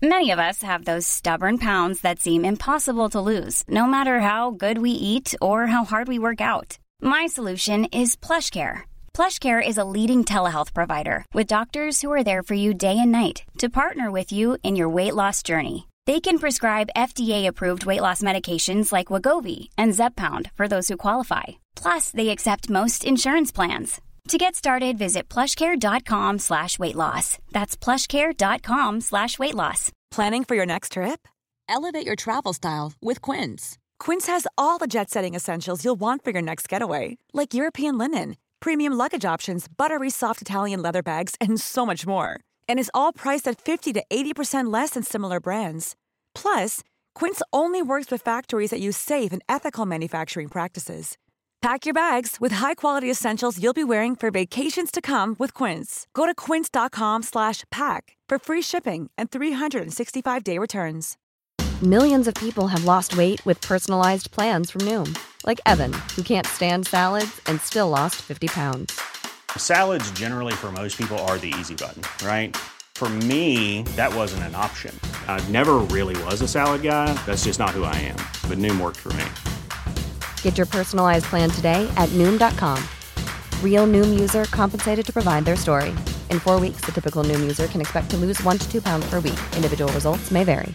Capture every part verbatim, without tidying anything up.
Many of us have those stubborn pounds that seem impossible to lose, no matter how good we eat or how hard we work out. My solution is PlushCare. PlushCare is a leading telehealth provider with doctors who are there for you day and night to partner with you in your weight loss journey. They can prescribe F D A-approved weight loss medications like Wegovy and Zepbound for those who qualify. Plus, they accept most insurance plans. To get started, visit plushcare.com slash weight loss. That's plushcare.com slash weight loss. Planning for your next trip? Elevate your travel style with Quince. Quince has all the jet-setting essentials you'll want for your next getaway, like European linen, premium luggage options, buttery soft Italian leather bags, and so much more. And is all priced at fifty to eighty percent less than similar brands. Plus, Quince only works with factories that use safe and ethical manufacturing practices. Pack your bags with high-quality essentials you'll be wearing for vacations to come with Quince. Go to quince.com slash pack for free shipping and three sixty-five day returns. Millions of people have lost weight with personalized plans from Noom. Like Evan, who can't stand salads and still lost fifty pounds. Salads generally for most people are the easy button, right? For me, that wasn't an option. I never really was a salad guy. That's just not who I am. But Noom worked for me. Get your personalized plan today at Noom dot com. Real Noom user compensated to provide their story. In four weeks, the typical Noom user can expect to lose one to two pounds per week. Individual results may vary.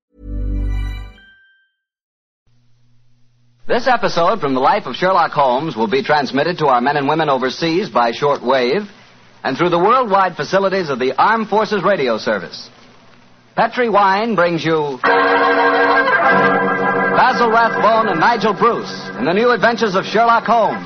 This episode from the life of Sherlock Holmes will be transmitted to our men and women overseas by short wave and through the worldwide facilities of the Armed Forces Radio Service. Petri Wine brings you Basil Rathbone and Nigel Bruce in the new adventures of Sherlock Holmes.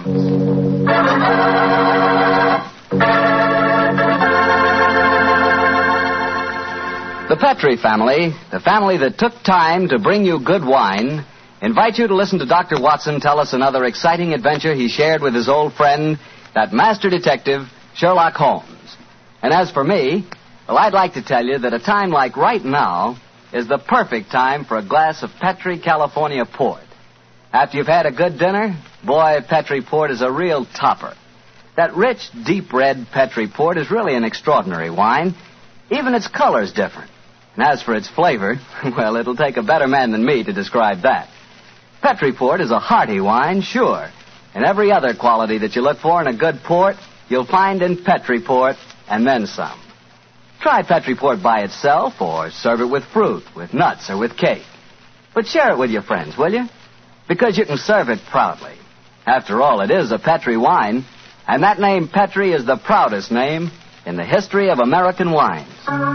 The Petri family, the family that took time to bring you good wine, invite you to listen to Doctor Watson tell us another exciting adventure he shared with his old friend, that master detective, Sherlock Holmes. And as for me, well, I'd like to tell you that a time like right now is the perfect time for a glass of Petri California Port. After you've had a good dinner, boy, Petri Port is a real topper. That rich, deep red Petri Port is really an extraordinary wine. Even its color's different. And as for its flavor, well, it'll take a better man than me to describe that. Petri Port is a hearty wine, sure. And every other quality that you look for in a good port, you'll find in Petri Port, and then some. Try Petri Port by itself, or serve it with fruit, with nuts, or with cake. But share it with your friends, will you? Because you can serve it proudly. After all, it is a Petri wine, and that name Petri is the proudest name in the history of American wines.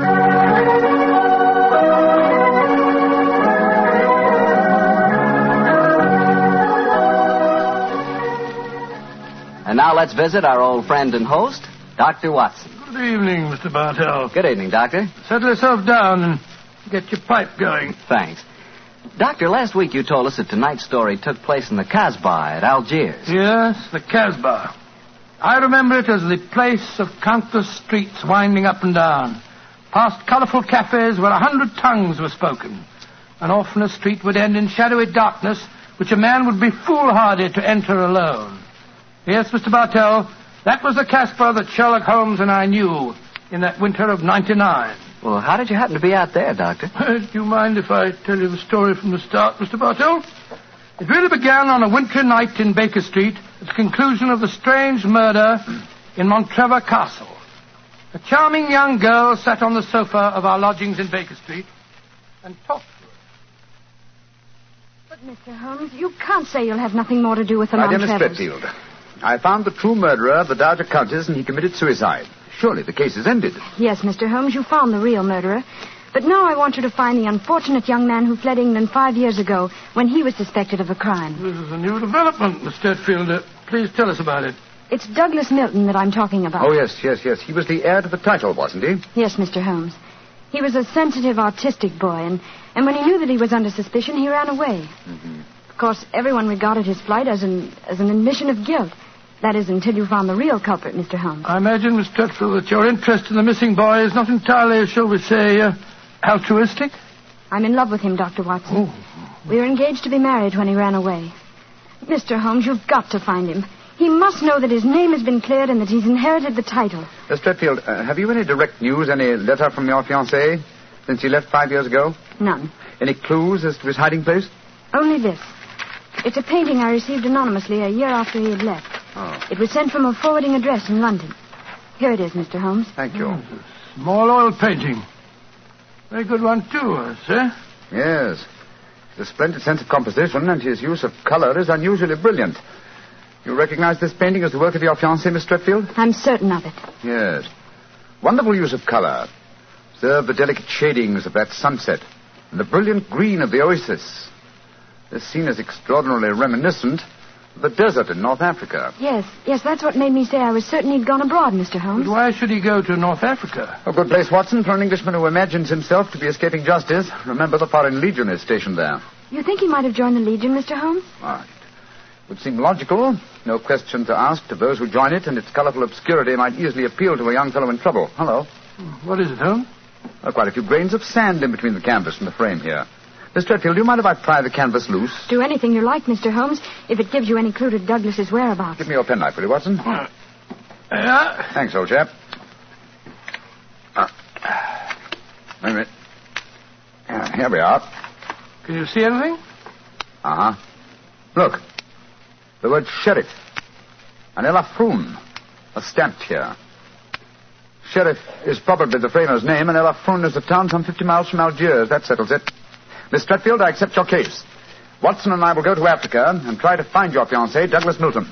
And now let's visit our old friend and host, Doctor Watson. Good evening, Mister Bartell. Good evening, Doctor. Settle yourself down and get your pipe going. Thanks. Doctor, last week you told us that tonight's story took place in the Casbah at Algiers. Yes, the Casbah. I remember it as the place of countless streets winding up and down, past colorful cafes where a hundred tongues were spoken. And often a street would end in shadowy darkness, which a man would be foolhardy to enter alone. Yes, Mister Bartell, that was the Casbah that Sherlock Holmes and I knew in that winter of ninety-nine. Well, how did you happen to be out there, Doctor? Do you mind if I tell you the story from the start, Mister Bartell? It really began on a wintry night in Baker Street at the conclusion of the strange murder in Montrevor Castle. A charming young girl sat on the sofa of our lodgings in Baker Street and talked to us. But, Mister Holmes, you can't say you'll have nothing more to do with the My dear Montrevors. Miss Stretfield, I found the true murderer of the Dowager Countess, and he committed suicide. Surely the case is ended. Yes, Mister Holmes, you found the real murderer. But now I want you to find the unfortunate young man who fled England five years ago when he was suspected of a crime. This is a new development, Miss Stretfield. Uh, please tell us about it. It's Douglas Milton that I'm talking about. Oh, yes, yes, yes. He was the heir to the title, wasn't he? Yes, Mister Holmes. He was a sensitive, artistic boy, and, and when he knew that he was under suspicion, he ran away. Mm-hmm. Of course, everyone regarded his flight as an as an admission of guilt. That is, until you found the real culprit, Mister Holmes. I imagine, Miss Stretfield, that your interest in the missing boy is not entirely, shall we say, uh, altruistic? I'm in love with him, Doctor Watson. Oh. We were engaged to be married when he ran away. Mister Holmes, you've got to find him. He must know that his name has been cleared and that he's inherited the title. Miss Stretfield, uh, have you any direct news, any letter from your fiancé? Since he left five years ago? None. Any clues as to his hiding place? Only this. It's a painting I received anonymously a year after he had left. Oh. It was sent from a forwarding address in London. Here it is, Mister Holmes. Thank you. Oh, small oil painting. Very good one, too, uh, sir. Yes. His splendid sense of composition and his use of color is unusually brilliant. You recognize this painting as the work of your fiancé, Miss Stretfield? I'm certain of it. Yes. Wonderful use of color. Observe the delicate shadings of that sunset and the brilliant green of the oasis. This scene is extraordinarily reminiscent of the desert in North Africa. Yes, yes, that's what made me say I was certain he'd gone abroad, Mister Holmes. But why should he go to North Africa? A good place, Watson, for an Englishman who imagines himself to be escaping justice. Remember, the Foreign Legion is stationed there. You think he might have joined the Legion, Mister Holmes? Ah, it would seem logical. No question to ask to those who join it, and its colorful obscurity might easily appeal to a young fellow in trouble. Hello. What is it, Holmes? Oh, quite a few grains of sand in between the canvas and the frame here. Miss Stretfield, do you mind if I pry the canvas loose? Do anything you like, Mister Holmes, if it gives you any clue to Douglas's whereabouts. Give me your penknife, will you, Watson? Uh, yeah. Thanks, old chap. Uh, wait a minute. Uh, here we are. Can you see anything? Uh-huh. Look. The word sheriff. And Ella Froon. A stamped here. Sheriff is probably the framer's name, and Ella Froon is a town some fifty miles from Algiers. That settles it. Miss Stretfield, I accept your case. Watson and I will go to Africa and try to find your fiancé, Douglas Milton.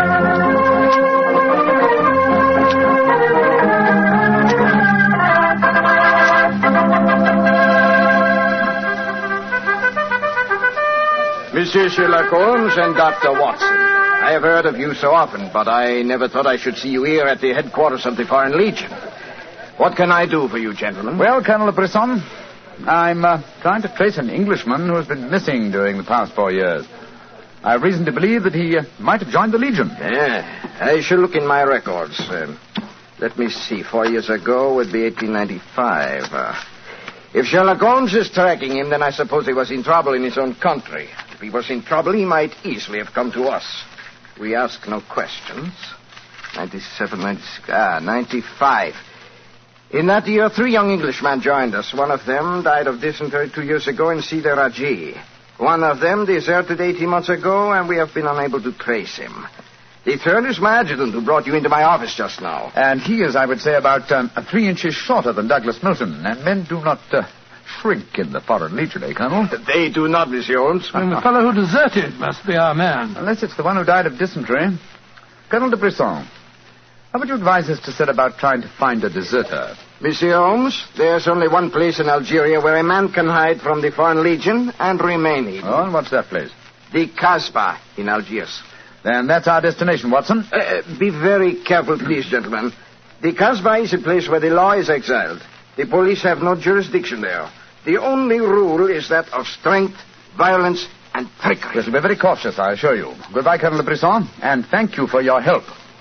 Monsieur Sherlock Holmes and Doctor Watson. I have heard of you so often, but I never thought I should see you here at the headquarters of the Foreign Legion. What can I do for you, gentlemen? Well, Colonel Brisson, I'm uh, trying to trace an Englishman who has been missing during the past four years. I have reason to believe that he uh, might have joined the Legion. Yeah, I shall look in my records. Uh, let me see. Four years ago would be eighteen ninety-five. Uh, if Sherlock Holmes is tracking him, then I suppose he was in trouble in his own country. If he was in trouble, he might easily have come to us. We ask no questions. ninety-seven, ninety-six, ah, ninety-five. In that year, three young Englishmen joined us. One of them died of dysentery two years ago in Sidi Raji. One of them deserted eighteen months ago, and we have been unable to trace him. The third is my adjutant who brought you into my office just now. And he is, I would say, about um, three inches shorter than Douglas Milton. And men do not uh, shrink in the Foreign Legion, eh, Colonel? They do not, Monsieur Holmes. And the fellow who deserted must be our man. Unless it's the one who died of dysentery. Colonel de Brisson, how would you advise us to set about trying to find a deserter? Monsieur Holmes, there's only one place in Algeria where a man can hide from the Foreign Legion and remain hidden. Oh, and what's that place? The Casbah in Algiers. Then that's our destination, Watson. Uh, be very careful, please, gentlemen. The Casbah is a place where the law is exiled. The police have no jurisdiction there. The only rule is that of strength, violence, and trickery. We shall be very cautious, I assure you. Goodbye, Colonel de Brisson, and thank you for your help.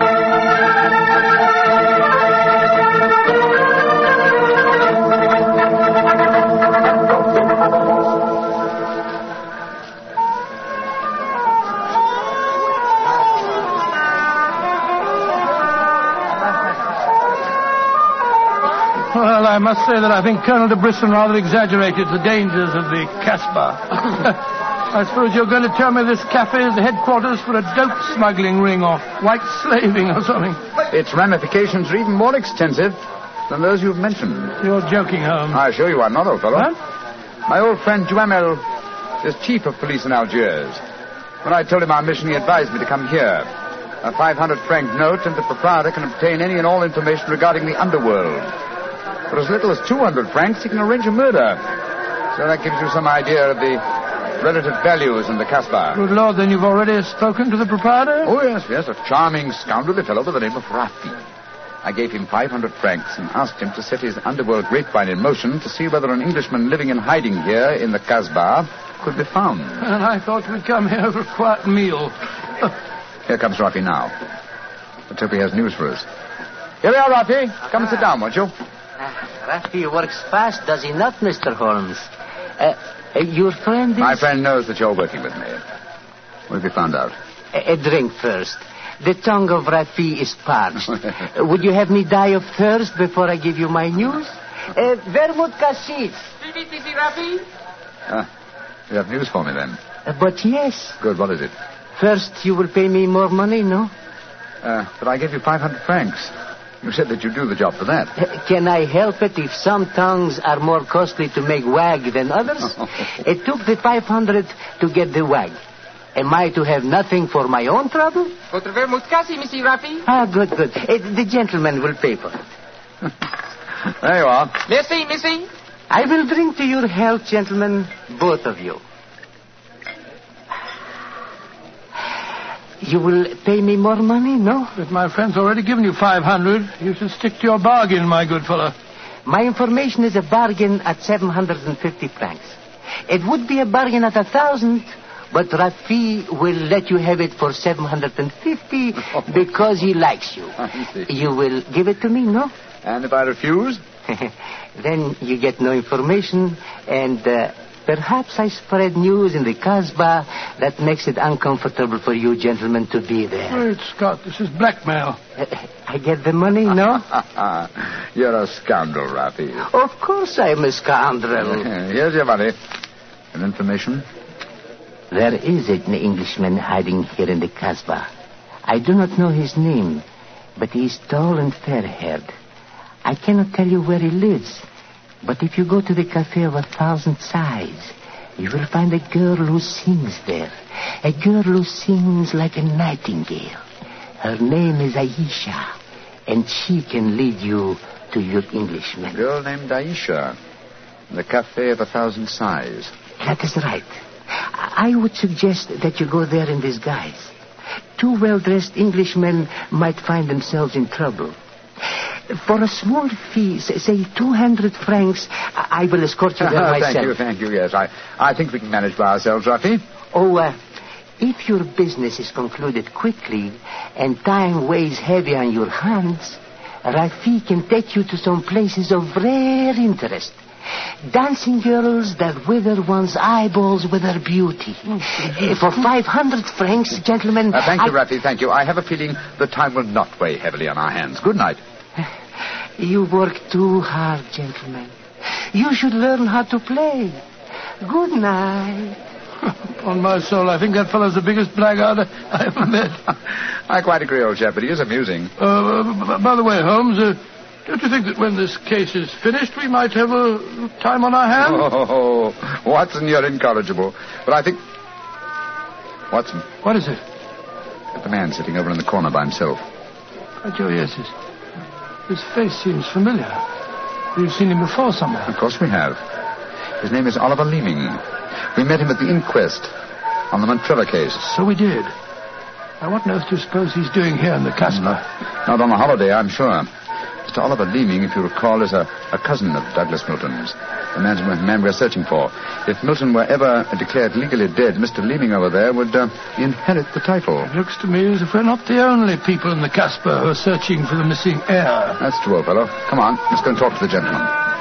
Well, I must say that I think Colonel de Brisson rather exaggerated the dangers of the Casbah. I suppose you're going to tell me this cafe is the headquarters for a dope smuggling ring or white slaving or something. Its ramifications are even more extensive than those you've mentioned. You're joking, Holmes. I assure you I'm not, old fellow. What? My old friend Duhamel is chief of police in Algiers. When I told him our mission, he advised me to come here. A five hundred franc note, and the proprietor can obtain any and all information regarding the underworld. For as little as two hundred francs, he can arrange a murder. So that gives you some idea of the relative values in the Casbah. Good Lord, then you've already spoken to the proprietor? Oh, yes, yes, a charming scoundrelly fellow by the name of Rafi. I gave him five hundred francs and asked him to set his underworld grapevine in motion to see whether an Englishman living in hiding here in the Casbah could be found. And I thought we'd come here for a quiet meal. Here comes Rafi now. Let's hope he has news for us. Here we are, Rafi. Come and sit down, won't you? Uh, Rafi works fast, does he not, Mister Holmes? Uh, uh, your friend is... My friend knows that you're working with me. What have you found out? A, a drink first. The tongue of Rafi is parched. uh, would you have me die of thirst before I give you my news? Uh, vermouth cassis. Missus Rafi? Ah, you have news for me, then? Uh, but yes. Good, what is it? First, you will pay me more money, no? Uh, but I gave you five hundred francs. You said that you'd do the job for that. Uh, can I help it if some tongues are more costly to make wag than others? It took the five hundred to get the wag. Am I to have nothing for my own trouble? Votre vermouth cassis, Missus Rafi? Ah, good, good. Uh, the gentleman will pay for it. There you are. Merci, Missy. I will drink to your health, gentlemen, both of you. You will pay me more money, no? But my friend's already given you five hundred. You should stick to your bargain, my good fellow. My information is a bargain at seven hundred fifty francs. It would be a bargain at a thousand, but Rafi will let you have it for seven hundred fifty because he likes you. You will give it to me, no? And if I refuse? Then you get no information, and uh, perhaps I spread news in the Kasbah that makes it uncomfortable for you gentlemen to be there. Great Scott, this is blackmail. Uh, I get the money, no? You're a scoundrel, Rafi. Of course I'm a scoundrel. Here's your money. And information? There is an Englishman hiding here in the Kasbah. I do not know his name, but he is tall and fair-haired. I cannot tell you where he lives, but if you go to the Cafe of a Thousand Sighs, you will find a girl who sings there. A girl who sings like a nightingale. Her name is Aisha, and she can lead you to your Englishman. A girl named Aisha. The Cafe of a Thousand Sighs. That is right. I would suggest that you go there in disguise. Two well-dressed Englishmen might find themselves in trouble. For a small fee, say two hundred francs, I will escort you there myself. Thank you, thank you, yes. I, I think we can manage by ourselves, Rafi. Oh, uh, if your business is concluded quickly and time weighs heavy on your hands, Rafi can take you to some places of rare interest. Dancing girls that wither one's eyeballs with their beauty. Uh, for five hundred francs, gentlemen... Uh, thank I... you, Rafi, thank you. I have a feeling the time will not weigh heavily on our hands. Good night. You work too hard, gentlemen. You should learn how to play. Good night. On my soul, I think that fellow's the biggest blackguard I ever met. I quite agree, old chap, but he is amusing. Uh, b- by the way, Holmes, uh, don't you think that when this case is finished, we might have a time on our hands? Oh, Watson, you're incorrigible. But I think... Watson. What is it? The man sitting over in the corner by himself. Oh, Joe, yes, his, his face seems familiar. We've seen him before somewhere. Of course we have. His name is Oliver Leeming. We met him at the inquest on the Montrevor case. So we did. Now, what on earth do you suppose he's doing here in the Casbah? Not on a holiday, I'm sure. Mister Oliver Leeming, if you recall, is a, a cousin of Douglas Milton's, the man, man we're searching for. If Milton were ever declared legally dead, Mister Leeming over there would uh, inherit the title. It looks to me as if we're not the only people in the Casbah who are searching for the missing heir. That's true, old fellow. Come on, let's go and talk to the gentleman.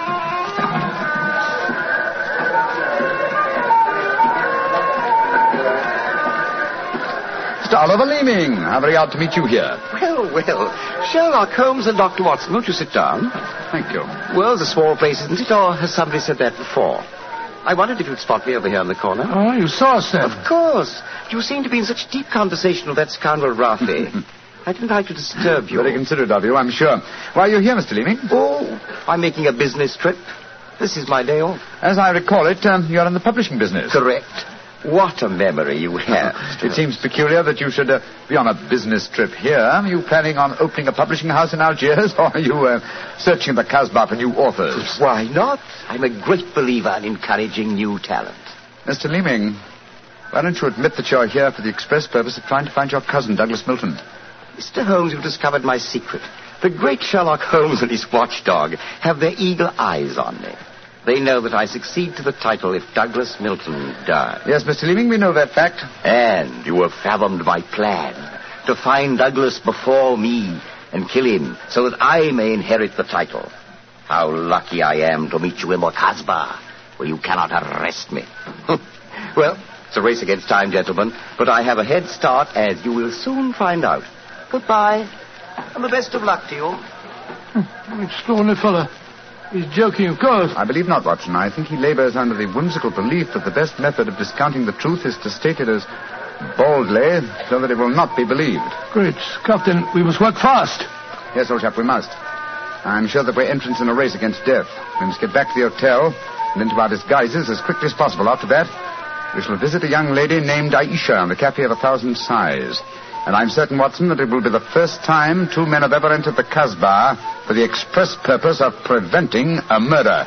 Mister Oliver Leeming, how very odd to meet you here. Well, well, Sherlock Holmes and Doctor Watson, won't you sit down? Thank you. Well, it's a small place, isn't it? Or has somebody said that before? I wondered if you'd spot me over here in the corner. Oh, you saw us then? Of course. You seem to be in such deep conversation with that scoundrel Rafi. I didn't like to disturb you. Very considerate of you, I'm sure. Why are you here, Mister Leeming? Oh, I'm making a business trip. This is my day off. As I recall it, um, you're in the publishing business. Correct. What a memory you have. It seems peculiar that you should uh, be on a business trip here. Are you planning on opening a publishing house in Algiers, or are you uh, searching the Casbah for new authors? Why not? I'm a great believer in encouraging new talent. Mister Leeming, why don't you admit that you're here for the express purpose of trying to find your cousin, Douglas Milton? Mister Holmes, you've discovered my secret. The great Sherlock Holmes and his watchdog have their eagle eyes on me. They know that I succeed to the title if Douglas Milton dies. Yes, Mister Leeming, we know that fact. And you have fathomed my plan to find Douglas before me and kill him so that I may inherit the title. How lucky I am to meet you in the Casbah, where you cannot arrest me. Well, it's a race against time, gentlemen, but I have a head start, as you will soon find out. Goodbye, and the best of luck to you. Hmm, extraordinary fellow. He's joking, of course. I believe not, Watson. I think he labors under the whimsical belief that the best method of discounting the truth is to state it as boldly so that it will not be believed. Great Scott, then we must work fast. Yes, old chap, we must. I'm sure that we're entrants in a race against death. We must get back to the hotel and into our disguises as quickly as possible. After that, we shall visit a young lady named Aisha in the Cafe of a Thousand Sighs. And I'm certain, Watson, that it will be the first time two men have ever entered the Casbah for the express purpose of preventing a murder.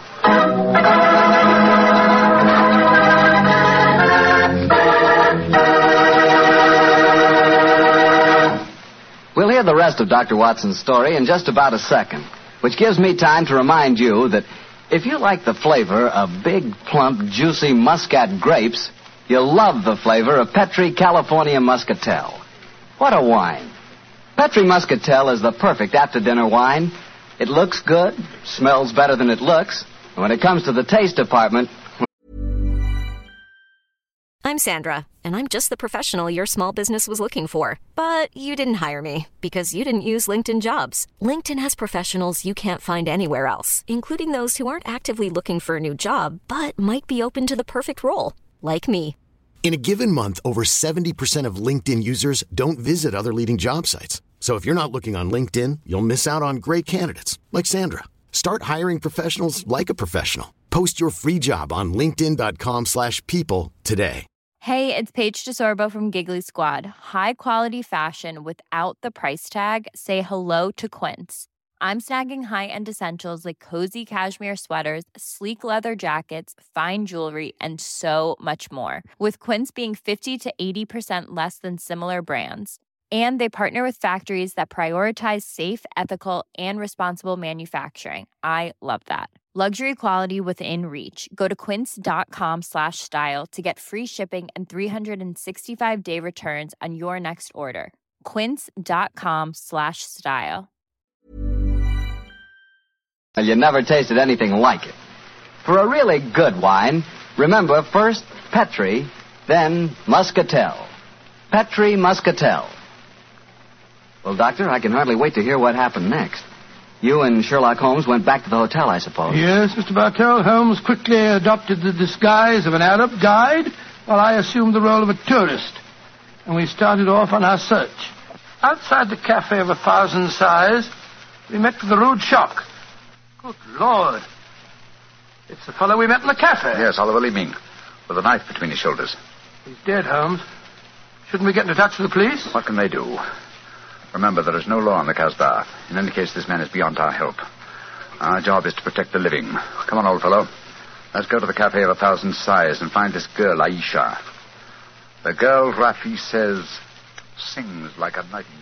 We'll hear the rest of Doctor Watson's story in just about a second, which gives me time to remind you that if you like the flavor of big, plump, juicy Muscat grapes, you'll love the flavor of Petri California Muscatel. What a wine. Petri Muscatel is the perfect after-dinner wine. It looks good, smells better than it looks, and when it comes to the taste department... I'm Sandra, and I'm just the professional your small business was looking for. But you didn't hire me, because you didn't use LinkedIn Jobs. LinkedIn has professionals you can't find anywhere else, including those who aren't actively looking for a new job, but might be open to the perfect role, like me. In a given month, over seventy percent of LinkedIn users don't visit other leading job sites. So if you're not looking on LinkedIn, you'll miss out on great candidates like Sandra. Start hiring professionals like a professional. Post your free job on linkedin.com slash people today. Hey, it's Paige DeSorbo from Giggly Squad. High quality fashion without the price tag. Say hello to Quince. I'm snagging high-end essentials like cozy cashmere sweaters, sleek leather jackets, fine jewelry, and so much more. With Quince being fifty to eighty percent less than similar brands. And they partner with factories that prioritize safe, ethical, and responsible manufacturing. I love that. Luxury quality within reach. Go to quince.com slash style to get free shipping and three sixty-five day returns on your next order. Quince.com slash style. You never tasted anything like it. For a really good wine, remember first Petri, then Muscatel. Petri Muscatel. Well, Doctor, I can hardly wait to hear what happened next. You and Sherlock Holmes went back to the hotel, I suppose. Yes, Mister Bartell. Holmes quickly adopted the disguise of an Arab guide, while I assumed the role of a tourist. And we started off on our search. Outside the Cafe of a Thousand Sighs, we met with a rude shock. Good Lord. It's the fellow we met in the cafe. Yes, Oliver Leeming, with a knife between his shoulders. He's dead, Holmes. Shouldn't we get into touch with the police? What can they do? Remember, there is no law in the Casbah. In any case, this man is beyond our help. Our job is to protect the living. Come on, old fellow. Let's go to the Cafe of a Thousand Sighs and find this girl, Aisha. The girl, Rafi says, sings like a nightingale.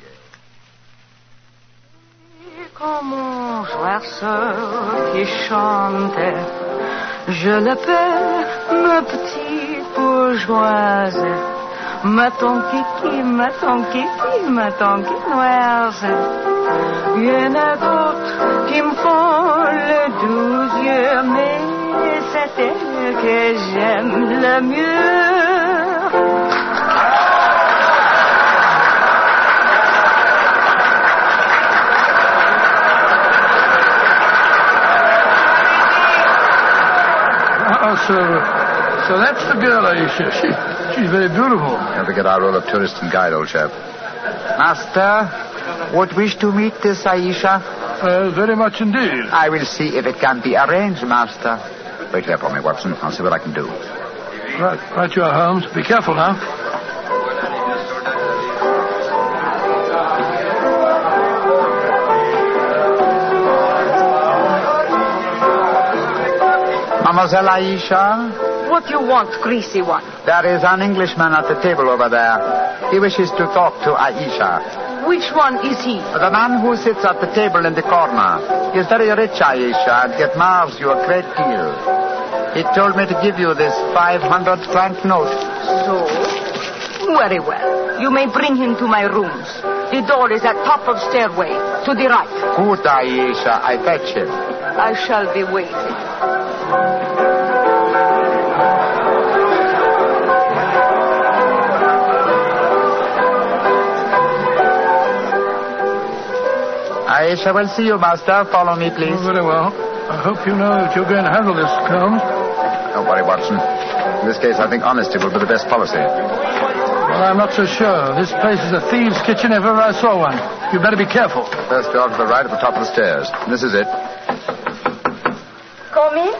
Comme mon oiseau qui chante, je l'appelle ma petite bourgeoise, ma tonquiki, ma tonquiki, ma tonquinoise. Il y en a d'autres qui me font le doux yeux, mais c'est elle que j'aime le mieux. Oh, so, so that's the girl, Aisha. She, she's very beautiful. Don't forget our role of tourist and guide, old chap. Master, would wish to meet this Aisha? Uh, very much indeed. I will see if it can be arranged, Master. Wait here for me, Watson. I'll see what I can do. Right, right you are, Holmes. Be careful now. Mademoiselle Aisha? What you want, greasy one? There is an Englishman at the table over there. He wishes to talk to Aisha. Which one is he? The man who sits at the table in the corner. He is very rich, Aisha, and he admires you a great deal. He told me to give you this five hundred franc note. So? Very well. You may bring him to my rooms. The door is at top of stairway, to the right. Good, Aisha. I fetch him. I shall be waiting. Aisha will see you, Master. Follow me, please. Oh, very well. I hope you know that you're going to handle this, Holmes. Don't worry, Watson. In this case, I think honesty will be the best policy. Well, I'm not so sure. This place is a thieves' kitchen if ever I saw one. You better be careful. First door to the right at the top of the stairs. This is it. Come in.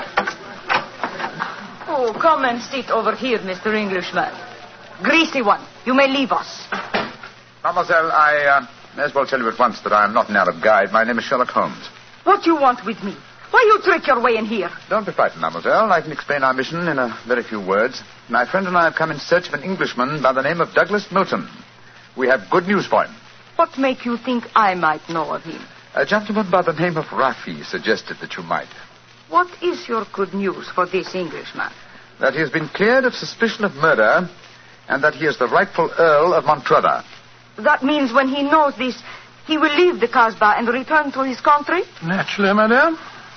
Oh, come and sit over here, Mister Englishman. Greasy one, you may leave us. Mademoiselle, I uh, may as well tell you at once that I am not an Arab guide. My name is Sherlock Holmes. What do you want with me? Why you trick your way in here? Don't be frightened, mademoiselle. I can explain our mission in a very few words. My friend and I have come in search of an Englishman by the name of Douglas Milton. We have good news for him. What make you think I might know of him? A gentleman by the name of Rafi suggested that you might. What is your good news for this Englishman? That he has been cleared of suspicion of murder and that he is the rightful Earl of Montrevor. That means when he knows this, he will leave the Casbah and return to his country? Naturally, madame.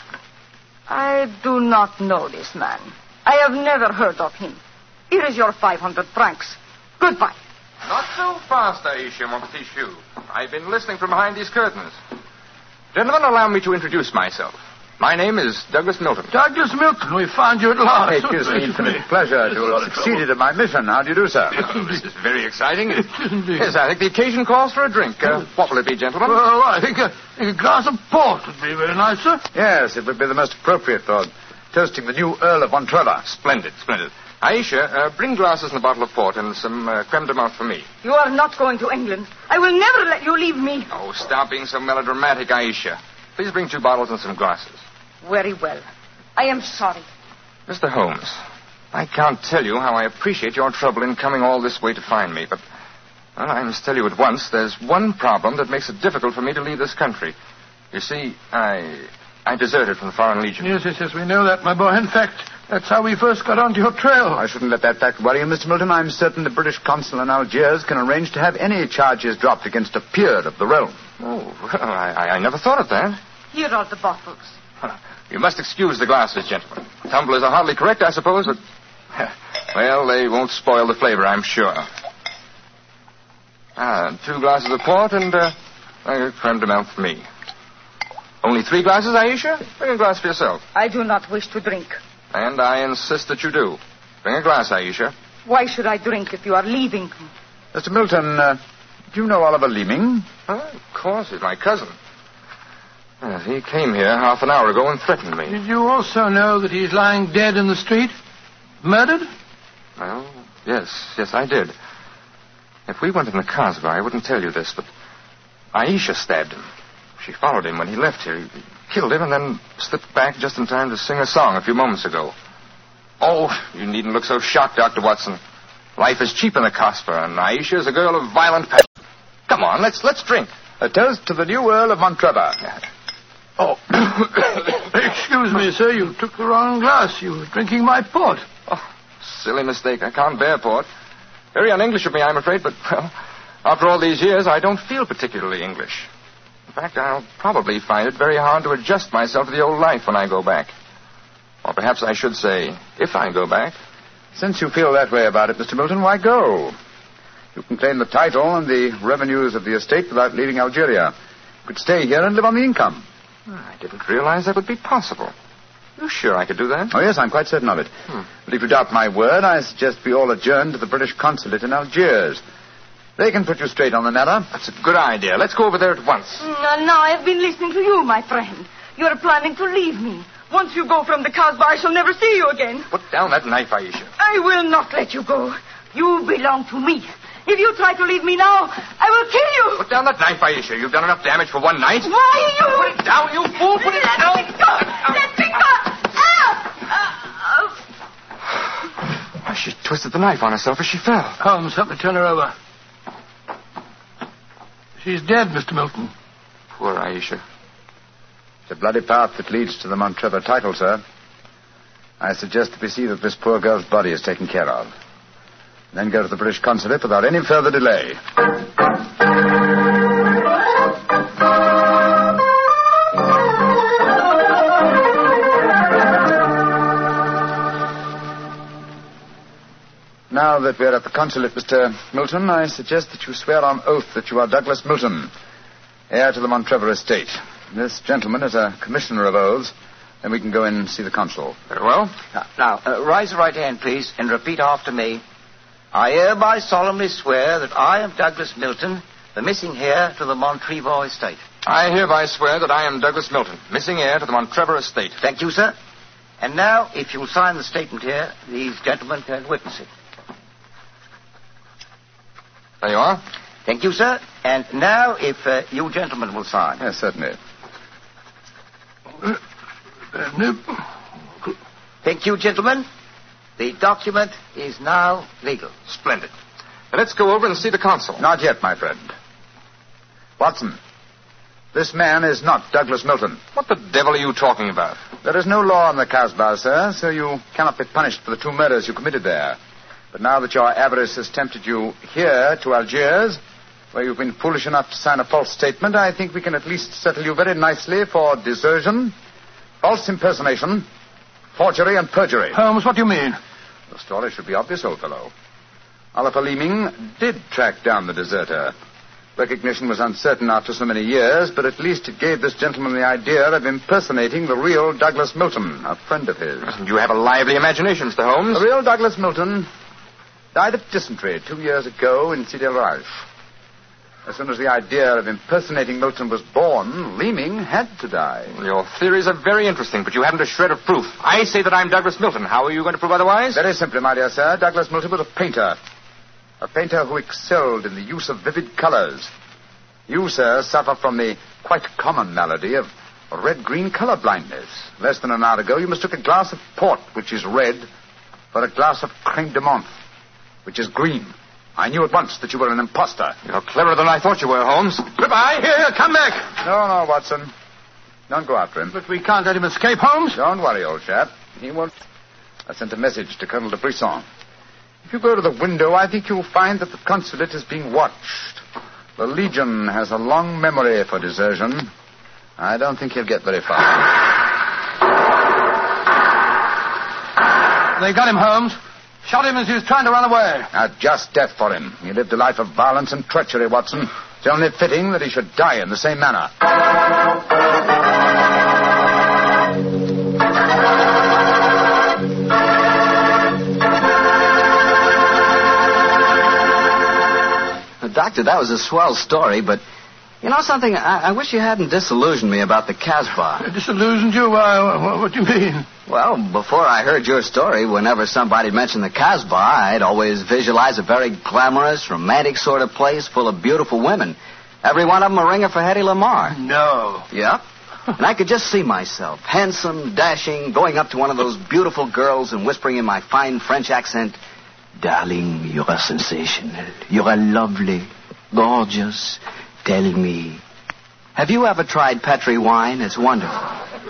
I do not know this man. I have never heard of him. Here is your five hundred francs. Goodbye. Not so fast, Aisha, mon petit chou. I've been listening from behind these curtains. Gentlemen, allow me to introduce myself. My name is Douglas Milton. Douglas Milton, we found you at last. It gives me infinite pleasure to have succeeded in my mission. How do you do, sir? Oh, this is very exciting. Yes, I think the occasion calls for a drink. Uh, what will it be, gentlemen? Well, I think a, a glass of port would be very nice, sir. Yes, it would be the most appropriate for toasting the new Earl of Montrevor. Splendid, splendid. Aisha, uh, bring glasses and a bottle of port and some uh, creme de menthe for me. You are not going to England. I will never let you leave me. Oh, stop being so melodramatic, Aisha. Please bring two bottles and some glasses. Very well. I am sorry. Mister Holmes, I can't tell you how I appreciate your trouble in coming all this way to find me, but well, I must tell you at once, there's one problem that makes it difficult for me to leave this country. You see, I I deserted from the Foreign Legion. Yes, yes, yes, we know that, my boy. In fact, that's how we first got onto your trail. I shouldn't let that fact worry you, Mister Milton. I'm certain the British consul in Algiers can arrange to have any charges dropped against a peer of the realm. Oh, well, I, I never thought of that. Here are the bottles. You must excuse the glasses, gentlemen. Tumblers are hardly correct, I suppose, but... Well, they won't spoil the flavor, I'm sure. Ah, two glasses of port and uh, a creme de menthe for me. Only three glasses, Aisha? Bring a glass for yourself. I do not wish to drink. And I insist that you do. Bring a glass, Aisha. Why should I drink if you are leaving? Mister Milton, uh, do you know Oliver Leeming? Oh, of course, he's my cousin. Yes, he came here half an hour ago and threatened me. Did you also know that he's lying dead in the street? Murdered? Well, yes, yes, I did. If we went in the Casbah, I wouldn't tell you this, but Aisha stabbed him. She followed him when he left here. He killed him and then slipped back just in time to sing a song a few moments ago. Oh, you needn't look so shocked, Doctor Watson. Life is cheap in the Casbah, and Aisha is a girl of violent passion. Come on, let's let's drink. A toast to the new Earl of Montrevor. Oh, excuse me, sir. You took the wrong glass. You were drinking my port. Oh, silly mistake. I can't bear port. Very un-English of me, I'm afraid, but, well, after all these years, I don't feel particularly English. In fact, I'll probably find it very hard to adjust myself to the old life when I go back. Or perhaps I should say, if I go back. Since you feel that way about it, Mister Milton, why go? You can claim the title and the revenues of the estate without leaving Algeria. You could stay here and live on the income. I didn't realize that would be possible. You sure I could do that? Oh, yes, I'm quite certain of it. Hmm. But if you doubt my word, I suggest we all adjourn to the British consulate in Algiers. They can put you straight on the matter. That's a good idea. Let's go over there at once. No, no, I've been listening to you, my friend. You're planning to leave me. Once you go from the Casbah, I shall never see you again. Put down that knife, Aisha. I will not let you go. You belong to me. If you try to leave me now, I will kill you. Put down that knife, Aisha. You've done enough damage for one night. Why you? Put it down, you fool. Put it Let down. Me go. Let me go. Ah! Why, she twisted the knife on herself as she fell. Holmes, help me turn her over. She's dead, Mister Milton. Poor Aisha. The bloody path that leads to the Montrevor title, sir. I suggest that we see that this poor girl's body is taken care of. Then go to the British consulate without any further delay. Now that we're at the consulate, Mister Milton, I suggest that you swear on oath that you are Douglas Milton, heir to the Montrevor estate. This gentleman is a commissioner of oaths. Then we can go in and see the consul. Very well. Now, now uh, raise your right hand, please, and repeat after me. I hereby solemnly swear that I am Douglas Milton, the missing heir to the Montrevo estate. I hereby swear that I am Douglas Milton, missing heir to the Montrevo estate. Thank you, sir. And now, if you'll sign the statement here, these gentlemen can witness it. There you are. Thank you, sir. And now, if uh, you gentlemen will sign. Yes, certainly. Thank you, gentlemen. The document is now legal. Splendid. Now let's go over and see the consul. Not yet, my friend. Watson, this man is not Douglas Milton. What the devil are you talking about? There is no law in the Casbah, sir, so you cannot be punished for the two murders you committed there. But now that your avarice has tempted you here to Algiers, where you've been foolish enough to sign a false statement, I think we can at least settle you very nicely for desertion, false impersonation, forgery, and perjury. Holmes, what do you mean? The story should be obvious, old fellow. Oliver Leeming did track down the deserter. Recognition was uncertain after so many years, but at least it gave this gentleman the idea of impersonating the real Douglas Milton, a friend of his. You have a lively imagination, Mister Holmes. The real Douglas Milton died of dysentery two years ago in Sidi El Raj. As soon as the idea of impersonating Milton was born, Leeming had to die. Your theories are very interesting, but you haven't a shred of proof. I say that I'm Douglas Milton. How are you going to prove otherwise? Very simply, my dear sir. Douglas Milton was a painter. A painter who excelled in the use of vivid colors. You, sir, suffer from the quite common malady of red-green color blindness. Less than an hour ago, you mistook a glass of port, which is red, for a glass of creme de menthe, which is green. I knew at once that you were an imposter. You're cleverer than I thought you were, Holmes. Goodbye. Here, here, come back. No, no, Watson. Don't go after him. But we can't let him escape, Holmes. Don't worry, old chap. He won't. I sent a message to Colonel de Brisson. If you go to the window, I think you'll find that the consulate is being watched. The Legion has a long memory for desertion. I don't think he'll get very far. They got him, Holmes. Shot him as he was trying to run away. A just death for him. He lived a life of violence and treachery, Watson. It's only fitting that he should die in the same manner. Doctor, that was a swell story, but you know something? I, I wish you hadn't disillusioned me about the Casbah. Disillusioned you? Uh, what do you mean? Well, before I heard your story, whenever somebody mentioned the Casbah, I'd always visualize a very glamorous, romantic sort of place full of beautiful women. Every one of them a ringer for Hedy Lamarr. No. Yep. And I could just see myself, handsome, dashing, going up to one of those beautiful girls and whispering in my fine French accent, "Darling, you're a sensational. You're lovely, gorgeous. Tell me, have you ever tried Petri wine? It's wonderful."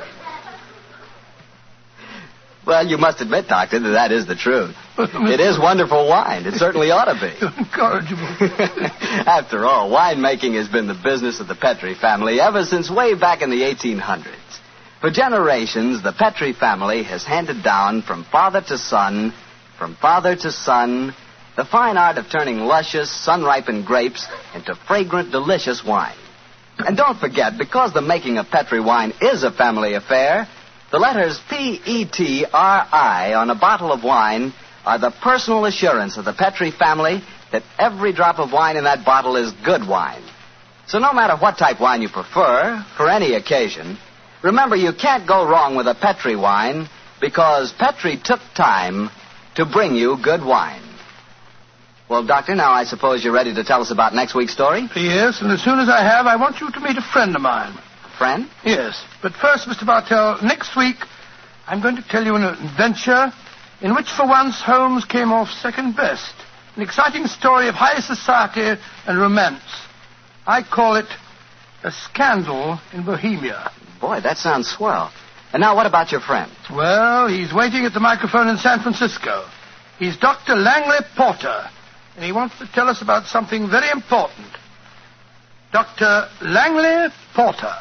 Well, you must admit, Doctor, that that is the truth. It is wonderful wine. It certainly ought to be. Incorrigible. After all, winemaking has been the business of the Petri family ever since way back in the eighteen hundreds. For generations, the Petri family has handed down from father to son, from father to son, the fine art of turning luscious, sun-ripened grapes into fragrant, delicious wine. And don't forget, because the making of Petri wine is a family affair, the letters P E T R I on a bottle of wine are the personal assurance of the Petri family that every drop of wine in that bottle is good wine. So no matter what type wine you prefer, for any occasion, remember you can't go wrong with a Petri wine because Petri took time to bring you good wine. Well, Doctor, now I suppose you're ready to tell us about next week's story? Yes, and as soon as I have, I want you to meet a friend of mine. Friend? Yes. But first, Mister Bartell, next week, I'm going to tell you an adventure in which, for once, Holmes came off second best. An exciting story of high society and romance. I call it A Scandal in Bohemia. Boy, that sounds swell. And now, what about your friend? Well, he's waiting at the microphone in San Francisco. He's Doctor Langley Porter, and he wants to tell us about something very important. Doctor Langley Porter.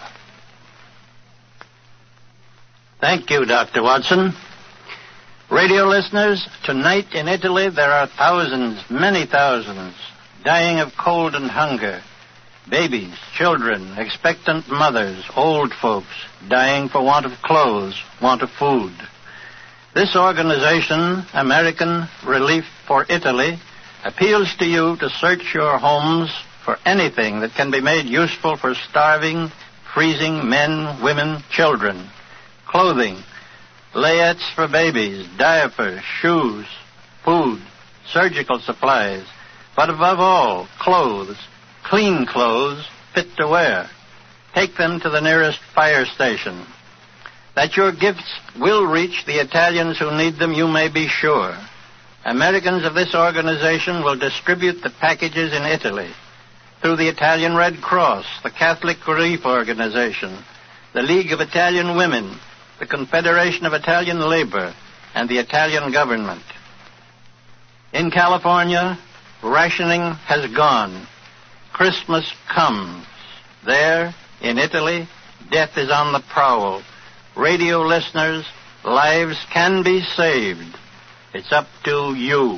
Thank you, Doctor Watson. Radio listeners, tonight in Italy there are thousands, many thousands, dying of cold and hunger. Babies, children, expectant mothers, old folks, dying for want of clothes, want of food. This organization, American Relief for Italy, appeals to you to search your homes for anything that can be made useful for starving, freezing men, women, children. Clothing, layettes for babies, diapers, shoes, food, surgical supplies, but above all, clothes, clean clothes, fit to wear. Take them to the nearest fire station. That your gifts will reach the Italians who need them, you may be sure. Americans of this organization will distribute the packages in Italy through the Italian Red Cross, the Catholic Relief Organization, the League of Italian Women, the Confederation of Italian Labor, and the Italian government. In California, rationing has gone. Christmas comes. There, in Italy, death is on the prowl. Radio listeners, lives can be saved. It's up to you.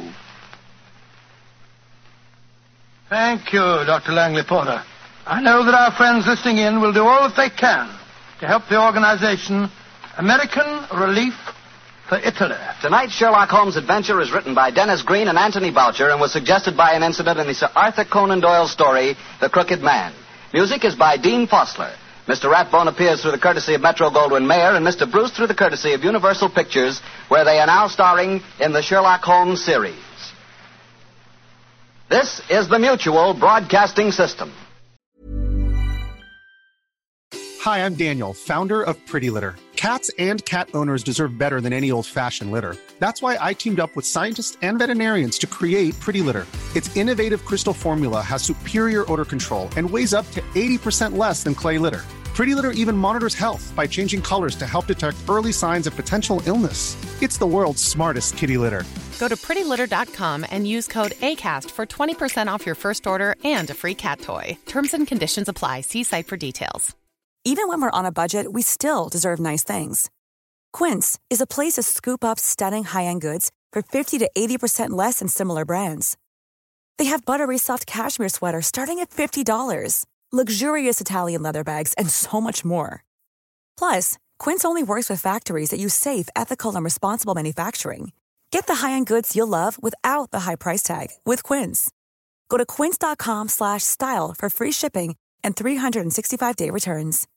Thank you, Doctor Langley Porter. I know that our friends listening in will do all that they can to help the organization American Relief for Italy. Tonight's Sherlock Holmes adventure is written by Dennis Green and Anthony Boucher and was suggested by an incident in the Sir Arthur Conan Doyle story, The Crooked Man. Music is by Dean Fossler. Mister Ratbone appears through the courtesy of Metro-Goldwyn-Mayer and Mister Bruce through the courtesy of Universal Pictures, where they are now starring in the Sherlock Holmes series. This is the Mutual Broadcasting System. Hi, I'm Daniel, founder of Pretty Litter. Cats and cat owners deserve better than any old-fashioned litter. That's why I teamed up with scientists and veterinarians to create Pretty Litter. Its innovative crystal formula has superior odor control and weighs up to eighty percent less than clay litter. Pretty Litter even monitors health by changing colors to help detect early signs of potential illness. It's the world's smartest kitty litter. Go to pretty litter dot com and use code ACAST for twenty percent off your first order and a free cat toy. Terms and conditions apply. See site for details. Even when we're on a budget, we still deserve nice things. Quince is a place to scoop up stunning high-end goods for fifty to eighty percent less than similar brands. They have buttery soft cashmere sweaters starting at fifty dollars, luxurious Italian leather bags, and so much more. Plus, Quince only works with factories that use safe, ethical, and responsible manufacturing. Get the high-end goods you'll love without the high price tag with Quince. Go to quince dot com slash style for free shipping and three sixty-five day returns.